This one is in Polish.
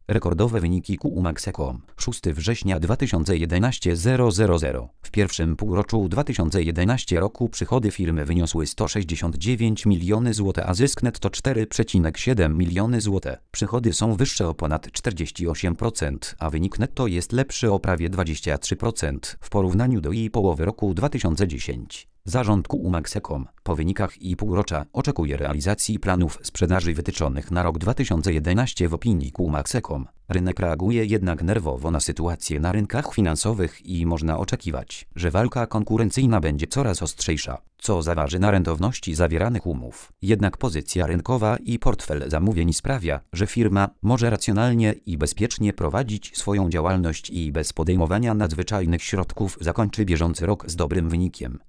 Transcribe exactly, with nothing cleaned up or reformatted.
Rekordowe wyniki Q Max Ecom. szóstego września dwa tysiące jedenastego W pierwszym półroczu dwa tysiące jedenastego roku przychody firmy wyniosły sto sześćdziesiąt dziewięć milionów złotych, a zysk netto cztery przecinek siedem miliony złotych. Przychody są wyższe o ponad czterdzieści osiem procent, a wynik netto jest lepszy o prawie dwadzieścia trzy procent w porównaniu do jej połowy roku dwa tysiące dziesiątego. Zarząd Q Max Ecom po wynikach i półrocza oczekuje realizacji planów sprzedaży wytyczonych na rok dwa tysiące jedenasty w opinii Q Max Ecom. Rynek reaguje jednak nerwowo na sytuację na rynkach finansowych i można oczekiwać, że walka konkurencyjna będzie coraz ostrzejsza, co zaważy na rentowności zawieranych umów. Jednak pozycja rynkowa i portfel zamówień sprawia, że firma może racjonalnie i bezpiecznie prowadzić swoją działalność i bez podejmowania nadzwyczajnych środków zakończy bieżący rok z dobrym wynikiem.